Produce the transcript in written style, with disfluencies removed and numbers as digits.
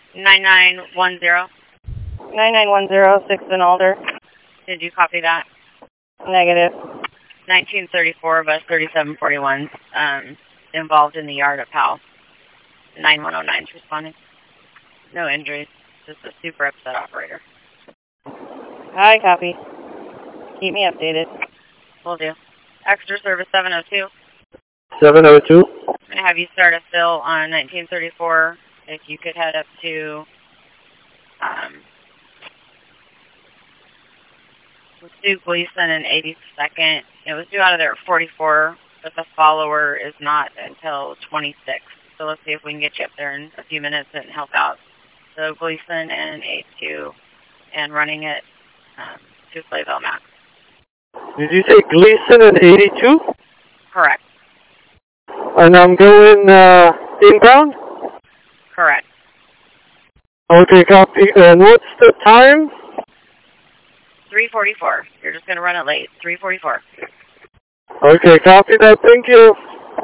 9910. 9910, 6th and Alder. Did you copy that? Negative. 1934, bus 3741, involved in the yard at Powell. 9109 is responding. No injuries, just a super upset operator. Hi, copy. Keep me updated. Will do. Extra service 702. 702. I'm going to have you start a fill on 1934. If you could head up to Stu Gleason and 82nd. It was due out of there at 44, but the follower is not until 26. So let's see if we can get you up there in a few minutes and help out. So Gleason and 82 and running it to Flayville Max. Did you say Gleason and 82? Correct. And I'm going inbound? Correct. Okay, copy. And what's the time? 3:44. You're just going to run it late. 3:44. Okay, copy that. Thank you.